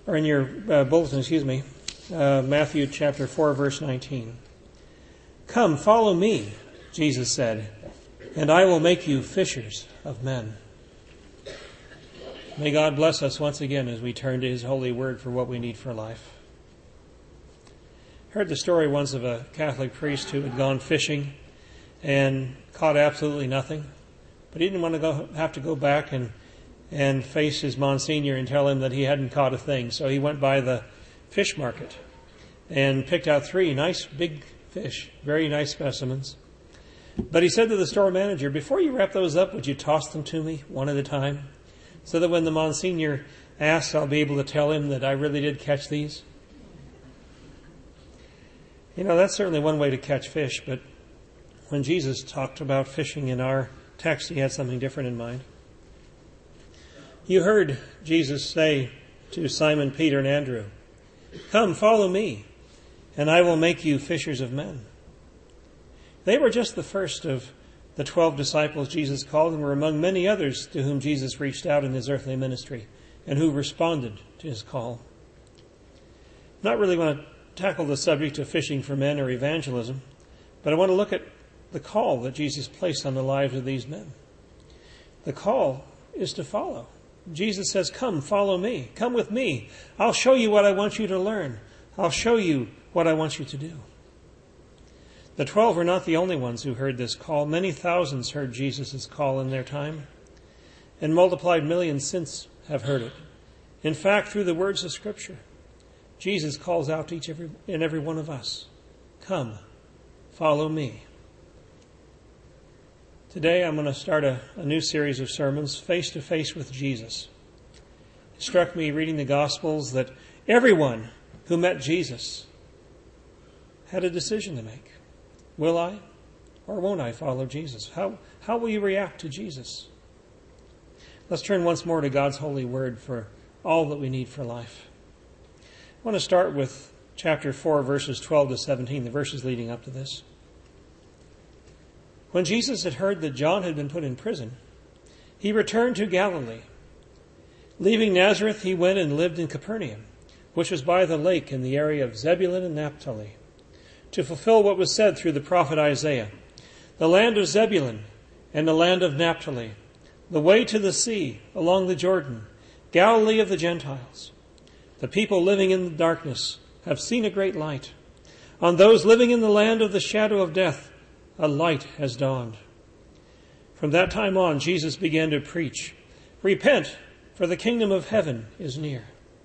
or in your bulletin, Matthew chapter 4, verse 19. "Come, follow me," Jesus said, "and I will make you fishers of men." May God bless us once again as we turn to His holy word for what we need for life. I heard the story once of a Catholic priest who had gone fishing and caught absolutely nothing, but he didn't want to have to go back and face his Monsignor and tell him that he hadn't caught a thing. So he went by the fish market and picked out 3 nice big fish, very nice specimens. But he said to the store manager, "Before you wrap those up, would you toss them to me one at a time, so that when the Monsignor asks, I'll be able to tell him that I really did catch these?" You know, that's certainly one way to catch fish, but when Jesus talked about fishing in our text, He had something different in mind. You heard Jesus say to Simon, Peter, and Andrew, "Come, follow me, and I will make you fishers of men." They were just the first of the 12 disciples Jesus called, and were among many others to whom Jesus reached out in His earthly ministry and who responded to His call. Not really want to tackle the subject of fishing for men or evangelism, but I want to look at the call that Jesus placed on the lives of these men. The call is to follow. Jesus says, "Come, follow me. Come with me. I'll show you what I want you to learn. I'll show you what I want you to do." The 12 were not the only ones who heard this call. Many thousands heard Jesus' call in their time, and multiplied millions since have heard it. In fact, through the words of Scripture, Jesus calls out to each and every one of us, "Come, follow me." Today I'm going to start a new series of sermons, Face to Face with Jesus. It struck me reading the Gospels that everyone who met Jesus had a decision to make. Will I or won't I follow Jesus? How will you react to Jesus? Let's turn once more to God's holy word for all that we need for life. I want to start with chapter 4, verses 12 to 17, the verses leading up to this. When Jesus had heard that John had been put in prison, He returned to Galilee. Leaving Nazareth, He went and lived in Capernaum, which was by the lake in the area of Zebulun and Naphtali, to fulfill what was said through the prophet Isaiah, "The land of Zebulun and the land of Naphtali, the way to the sea along the Jordan, Galilee of the Gentiles. The people living in the darkness have seen a great light. On those living in the land of the shadow of death, a light has dawned." From that time on, Jesus began to preach, "Repent, for the kingdom of heaven is near."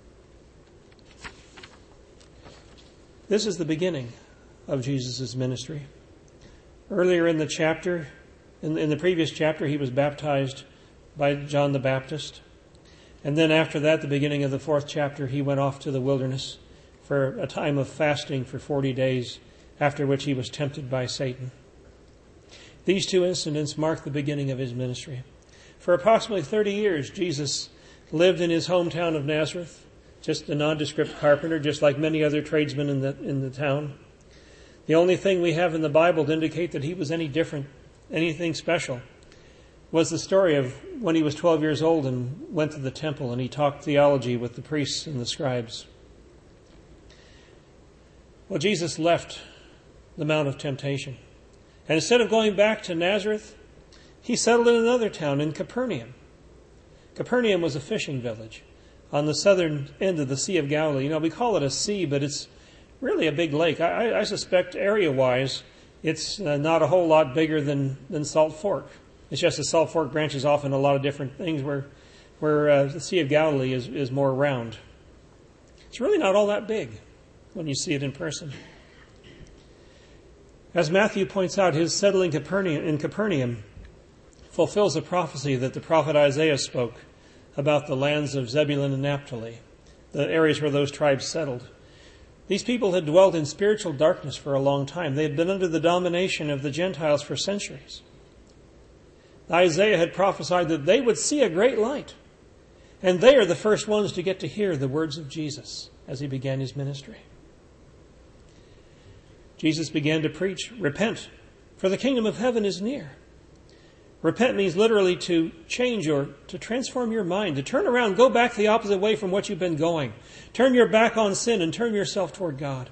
This is the beginning of Jesus' ministry. Earlier in the chapter, in the previous chapter, He was baptized by John the Baptist. And then after that, the beginning of the 4th chapter, He went off to the wilderness for a time of fasting for 40 days, after which He was tempted by Satan. These 2 incidents mark the beginning of His ministry. For approximately 30 years, Jesus lived in His hometown of Nazareth, just a nondescript carpenter, just like many other tradesmen in the town. The only thing we have in the Bible to indicate that He was any different, anything special, was the story of when He was 12 years old and went to the temple and He talked theology with the priests and the scribes. Well, Jesus left the Mount of Temptation. And instead of going back to Nazareth, He settled in another town, in Capernaum. Capernaum was a fishing village on the southern end of the Sea of Galilee. You know, we call it a sea, but it's really a big lake. I suspect area-wise, it's not a whole lot bigger than Salt Fork. It's just that Salt Fork branches off in a lot of different things where the Sea of Galilee is more round. It's really not all that big when you see it in person. As Matthew points out, His settling in Capernaum fulfills a prophecy that the prophet Isaiah spoke about the lands of Zebulun and Naphtali, the areas where those tribes settled. These people had dwelt in spiritual darkness for a long time. They had been under the domination of the Gentiles for centuries. Isaiah had prophesied that they would see a great light, and they are the first ones to get to hear the words of Jesus as He began His ministry. Jesus began to preach, "Repent, for the kingdom of heaven is near." Repent means literally to change or to transform your mind, to turn around, go back the opposite way from what you've been going. Turn your back on sin and turn yourself toward God.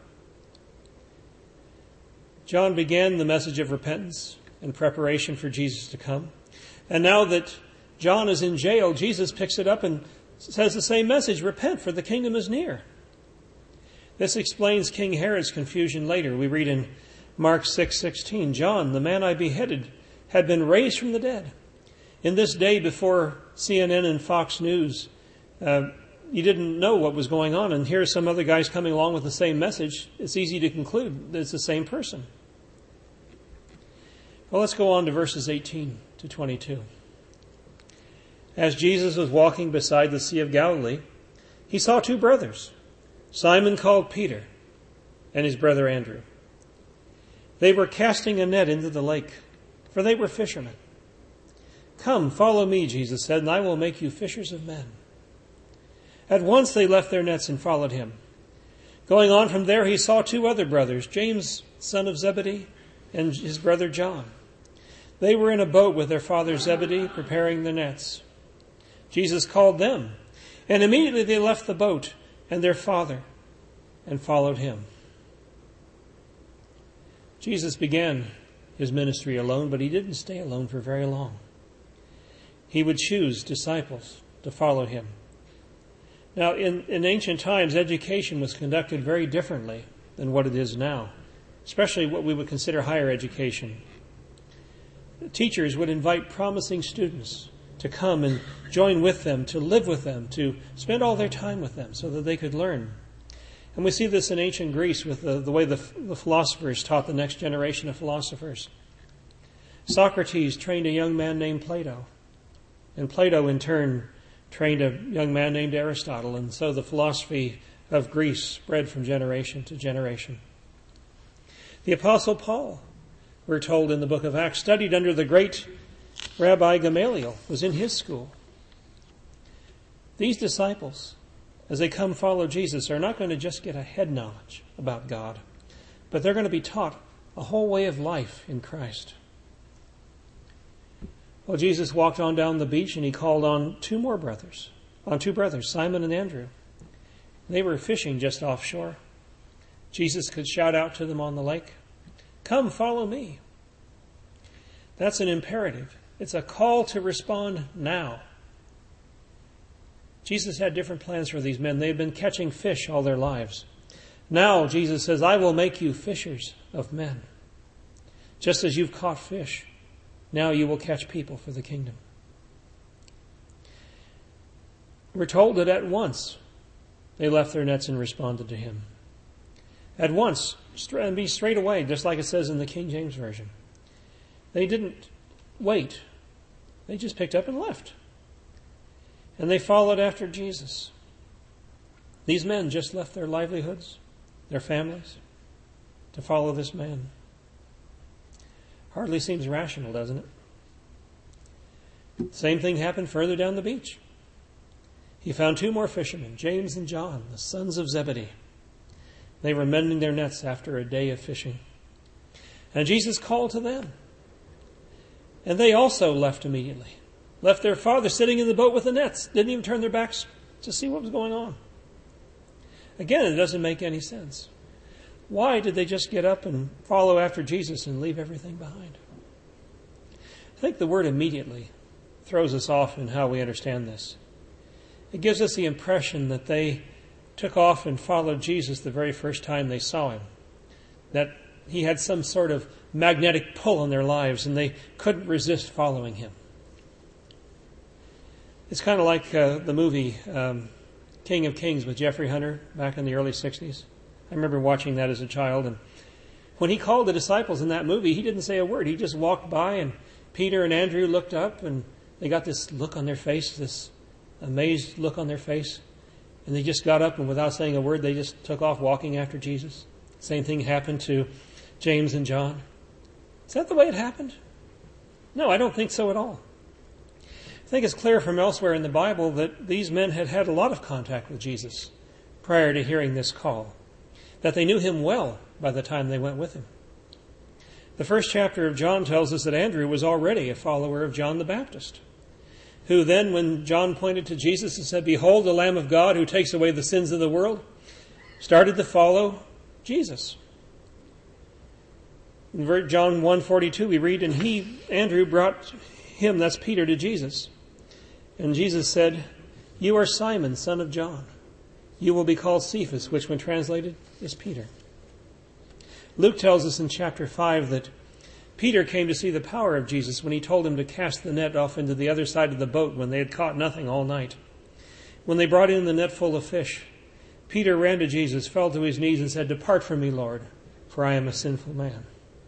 John began the message of repentance in preparation for Jesus to come. And now that John is in jail, Jesus picks it up and says the same message, repent, for the kingdom is near. This explains King Herod's confusion later. We read in Mark 6:16, John, the man I beheaded, had been raised from the dead. In this day before CNN and Fox News, you didn't know what was going on, and here's some other guys coming along with the same message. It's easy to conclude that it's the same person. Well, let's go on to verses 18 to 22. As Jesus was walking beside the Sea of Galilee, he saw two brothers, Simon called Peter and his brother Andrew. They were casting a net into the lake, for they were fishermen. Come, follow me, Jesus said, and I will make you fishers of men. At once they left their nets and followed him. Going on from there, he saw two other brothers, James, son of Zebedee, and his brother John. They were in a boat with their father Zebedee, preparing their nets. Jesus called them, and immediately they left the boat and their father and followed him. Jesus began his ministry alone, but he didn't stay alone for very long. He would choose disciples to follow him. Now, in ancient times, education was conducted very differently than what it is now, especially what we would consider higher education. Teachers would invite promising students to come and join with them, to live with them, to spend all their time with them so that they could learn. And we see this in ancient Greece with the way the philosophers taught the next generation of philosophers. Socrates trained a young man named Plato, and Plato in turn trained a young man named Aristotle, and so the philosophy of Greece spread from generation to generation. The Apostle Paul, we're told in the book of Acts, studied under the great Rabbi Gamaliel, was in his school. These disciples, as they come follow Jesus, are not going to just get a head knowledge about God, but they're going to be taught a whole way of life in Christ. Well, Jesus walked on down the beach and he called on two brothers, Simon and Andrew. They were fishing just offshore. Jesus could shout out to them on the lake, "Come, follow me." That's an imperative. It's a call to respond now. Jesus had different plans for these men. They had been catching fish all their lives. Now, Jesus says, I will make you fishers of men. Just as you've caught fish, now you will catch people for the kingdom. We're told that at once they left their nets and responded to him. At once, and be straight away, just like it says in the King James Version. They didn't wait. They just picked up and left. And they followed after Jesus. These men just left their livelihoods, their families, to follow this man. Hardly seems rational, doesn't it? Same thing happened further down the beach. He found two more fishermen, James and John, the sons of Zebedee. They were mending their nets after a day of fishing. And Jesus called to them. And they also left immediately. Left their father sitting in the boat with the nets. Didn't even turn their backs to see what was going on. Again, it doesn't make any sense. Why did they just get up and follow after Jesus and leave everything behind? I think the word immediately throws us off in how we understand this. It gives us the impression that they took off and followed Jesus the very first time they saw him. That he had some sort of magnetic pull in their lives and they couldn't resist following him. It's kind of like the movie King of Kings with Jeffrey Hunter back in the early 60s. I remember watching that as a child, and when he called the disciples in that movie, he didn't say a word. He just walked by, and Peter and Andrew looked up, and they got this look on their face, this amazed look on their face, and they just got up, and without saying a word, they just took off walking after Jesus. Same thing happened to James and John. Is that the way it happened? No, I don't think so at all. I think it's clear from elsewhere in the Bible that these men had had a lot of contact with Jesus prior to hearing this call, that they knew him well by the time they went with him. The first chapter of John tells us that Andrew was already a follower of John the Baptist, who then, when John pointed to Jesus and said, "Behold, the Lamb of God who takes away the sins of the world," started to follow Jesus. In John 1:42 we read, "And Andrew, brought him," that's Peter, "to Jesus. And Jesus said, 'You are Simon, son of John. You will be called Cephas,'" which when translated is Peter. Luke tells us in chapter 5 that Peter came to see the power of Jesus when he told him to cast the net off into the other side of the boat when they had caught nothing all night. When they brought in the net full of fish, Peter ran to Jesus, fell to his knees and said, "Depart from me, Lord, for I am a sinful man."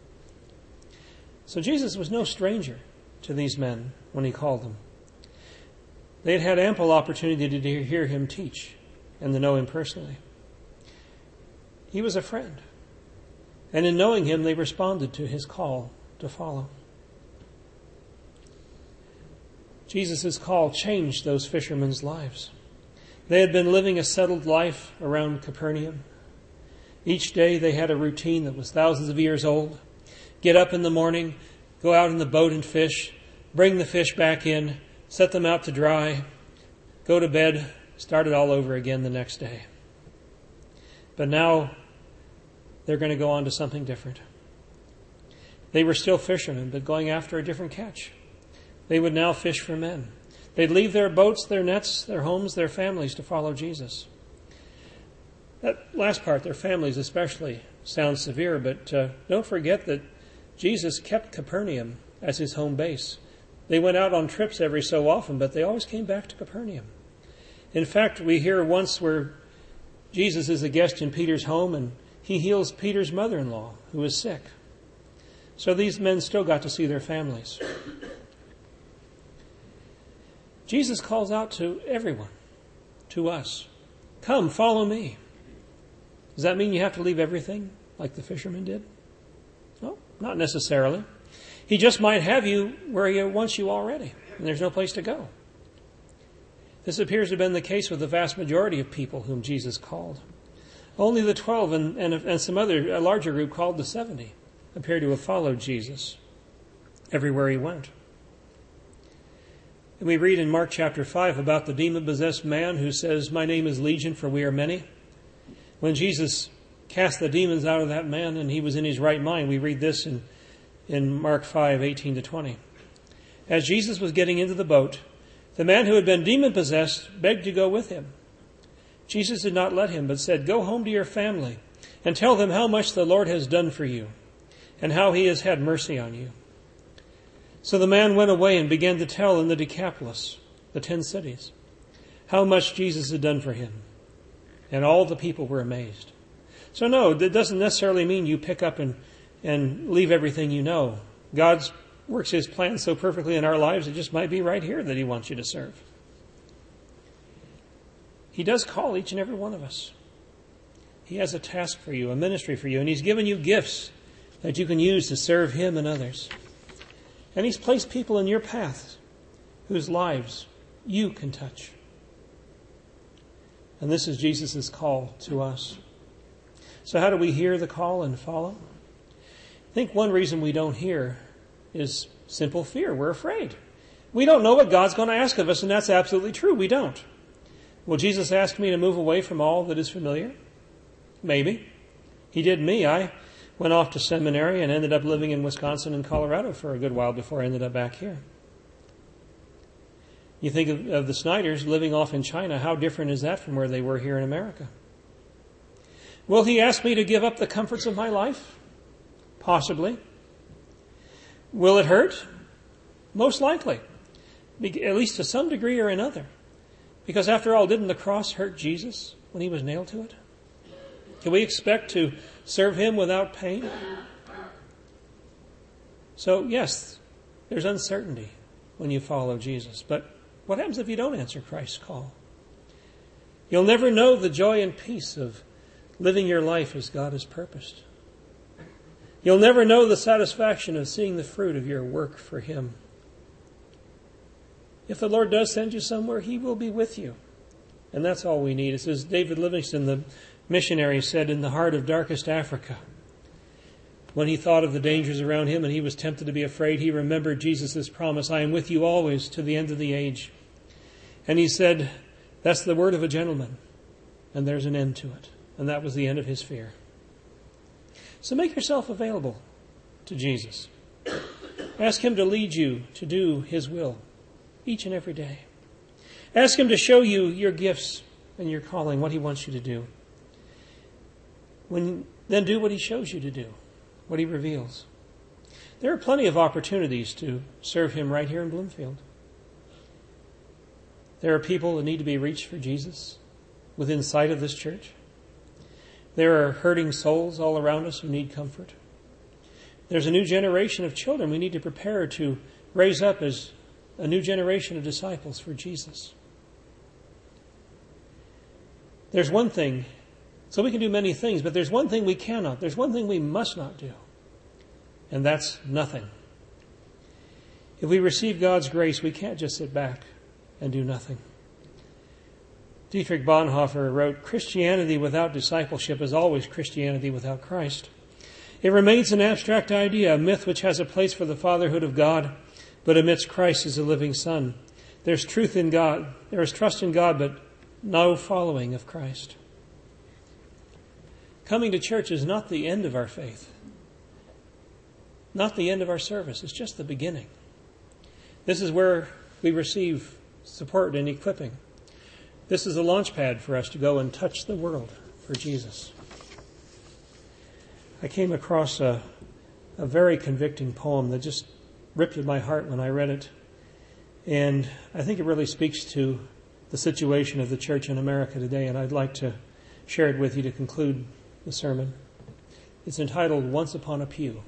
So Jesus was no stranger to these men when he called them. They had had ample opportunity to hear him teach and to know him personally. He was a friend. And in knowing him, they responded to his call to follow. Jesus' call changed those fishermen's lives. They had been living a settled life around Capernaum. Each day they had a routine that was thousands of years old. Get up in the morning, go out in the boat and fish, bring the fish back in, set them out to dry, go to bed, start it all over again the next day. But now they're going to go on to something different. They were still fishermen, but going after a different catch. They would now fish for men. They'd leave their boats, their nets, their homes, their families to follow Jesus. That last part, their families especially, sounds severe, but don't forget that Jesus kept Capernaum as his home base. They went out on trips every so often, but they always came back to Capernaum. In fact, we hear once where Jesus is a guest in Peter's home and he heals Peter's mother-in-law who is sick. So these men still got to see their families. Jesus calls out to everyone, to us. Come, follow me. Does that mean you have to leave everything like the fishermen did? No, not necessarily. He just might have you where he wants you already, and there's no place to go. This appears to have been the case with the vast majority of people whom Jesus called. Only the 12 and some other, a larger group called the 70, appear to have followed Jesus everywhere he went. And we read in Mark chapter 5 about the demon-possessed man who says, "My name is Legion, for we are many." When Jesus cast the demons out of that man and he was in his right mind, we read this in Mark 5:18-20. As Jesus was getting into the boat, the man who had been demon-possessed begged to go with him. Jesus did not let him, but said, "Go home to your family and tell them how much the Lord has done for you and how he has had mercy on you." So the man went away and began to tell in the Decapolis, the 10 cities, how much Jesus had done for him. And all the people were amazed. So no, that doesn't necessarily mean you pick up and leave everything you know. God works his plan so perfectly in our lives, it just might be right here that he wants you to serve. He does call each and every one of us. He has a task for you, a ministry for you, and he's given you gifts that you can use to serve him and others. And he's placed people in your path whose lives you can touch. And this is Jesus' call to us. So how do we hear the call and follow? I think one reason we don't hear is simple fear. We're afraid. We don't know what God's going to ask of us, and that's absolutely true. We don't. Will Jesus ask me to move away from all that is familiar? Maybe. He did me. I went off to seminary and ended up living in Wisconsin and Colorado for a good while before I ended up back here. You think of the Snyders living off in China. How different is that from where they were here in America? Will he ask me to give up the comforts of my life? Possibly. Will it hurt? Most likely. At least to some degree or another. Because after all, didn't the cross hurt Jesus when he was nailed to it? Can we expect to serve him without pain? So, yes, there's uncertainty when you follow Jesus. But what happens if you don't answer Christ's call? You'll never know the joy and peace of living your life as God has purposed. You'll never know the satisfaction of seeing the fruit of your work for him. If the Lord does send you somewhere, he will be with you. And that's all we need. It's as David Livingstone, the missionary, said, in the heart of darkest Africa, When he thought of the dangers around him and he was tempted to be afraid, he remembered Jesus' promise, I am with you always to the end of the age. And he said, that's the word of a gentleman, and there's an end to it. And that was the end of his fear. So make yourself available to Jesus. Ask him to lead you to do his will each and every day. Ask him to show you your gifts and your calling, what he wants you to do. Then do what he shows you to do, what he reveals. There are plenty of opportunities to serve him right here in Bloomfield. There are people that need to be reached for Jesus within sight of this church. There are hurting souls all around us who need comfort. There's a new generation of children we need to prepare to raise up as a new generation of disciples for Jesus. There's one thing, so we can do many things, but there's one thing we cannot. There's one thing we must not do, and that's nothing. If we receive God's grace, we can't just sit back and do nothing. Dietrich Bonhoeffer wrote, Christianity without discipleship is always Christianity without Christ. It remains an abstract idea, a myth which has a place for the fatherhood of God, but amidst Christ as a living Son. There's truth in God, there is trust in God, but no following of Christ. Coming to church is not the end of our faith, not the end of our service. It's just the beginning. This is where we receive support and equipping. This is a launch pad for us to go and touch the world for Jesus. I came across a very convicting poem that just ripped at my heart when I read it. And I think it really speaks to the situation of the church in America today, and I'd like to share it with you to conclude the sermon. It's entitled, Once Upon a Pew.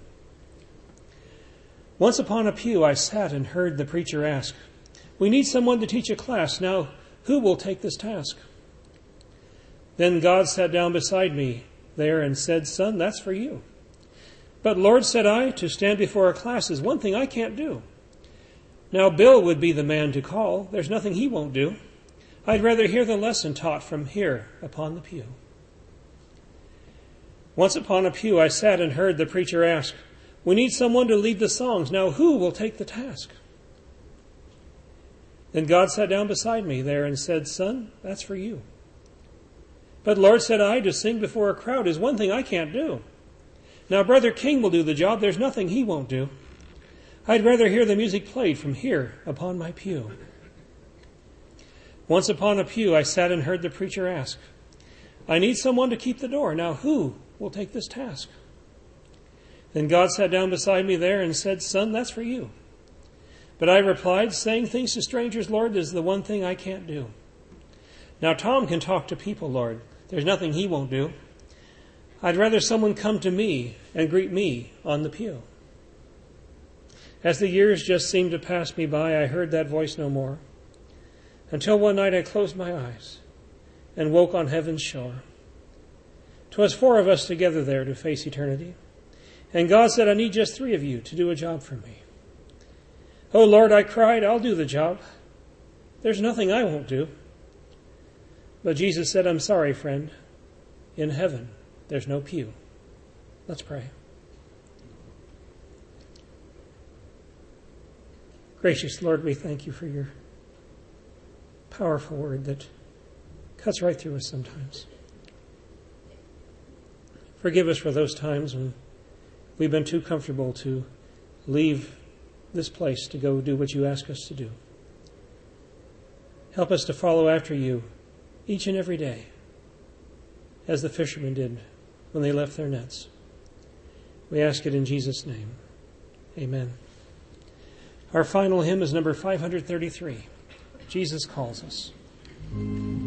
Once upon a pew I sat and heard the preacher ask, we need someone to teach a class. Now, who will take this task? Then God sat down beside me there and said, son, that's for you. But Lord, said I, to stand before a class is one thing I can't do. Now Bill would be the man to call. There's nothing he won't do. I'd rather hear the lesson taught from here upon the pew. Once upon a pew I sat and heard the preacher ask, we need someone to lead the songs. Now who will take the task? Then God sat down beside me there and said, son, that's for you. But Lord, said I, to sing before a crowd is one thing I can't do. Now Brother King will do the job. There's nothing he won't do. I'd rather hear the music played from here upon my pew. Once upon a pew I sat and heard the preacher ask, I need someone to keep the door. Now who will take this task? Then God sat down beside me there and said, son, that's for you. But I replied, saying things to strangers, Lord, is the one thing I can't do. Now Tom can talk to people, Lord. There's nothing he won't do. I'd rather someone come to me and greet me on the pew. As the years just seemed to pass me by, I heard that voice no more. Until one night I closed my eyes and woke on heaven's shore. 'Twas 4 of us together there to face eternity. And God said, I need just 3 of you to do a job for me. Oh, Lord, I cried, I'll do the job. There's nothing I won't do. But Jesus said, I'm sorry, friend. In heaven, there's no pew. Let's pray. Gracious Lord, we thank you for your powerful word that cuts right through us sometimes. Forgive us for those times when we've been too comfortable to leave this place to go do what you ask us to do. Help us to follow after you each and every day, as the fishermen did when they left their nets. We ask it in Jesus' name. Amen. Our final hymn is number 533. Jesus Calls Us.